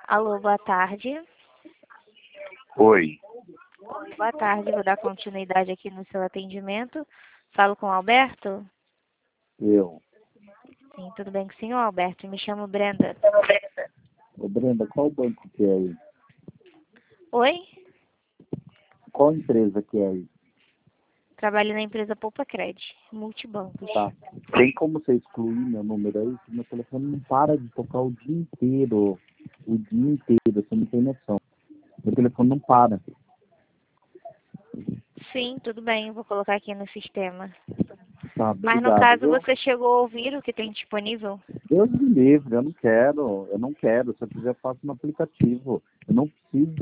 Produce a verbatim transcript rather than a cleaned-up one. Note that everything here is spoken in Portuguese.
Alô, boa tarde. Oi. Oi, boa tarde. Vou dar continuidade aqui no seu atendimento. Falo com o Alberto? Eu. Sim, tudo bem com o senhor, Alberto? Me chamo Brenda. Ô, Brenda, qual banco que é aí? Oi? Qual empresa que é aí? Trabalho na empresa Poupa Cred, multibancos. Tá. Tem como você excluir meu número aí? Que meu telefone não para de tocar o dia inteiro. O dia inteiro, você não tem noção. Meu telefone não para. Sim, tudo bem. Vou colocar aqui no sistema. Tá, Mas no obrigado, caso, viu? você chegou a ouvir o que tem disponível? Deus me livre, eu não quero. Eu não quero. Se eu quiser, eu faço no aplicativo. Eu não preciso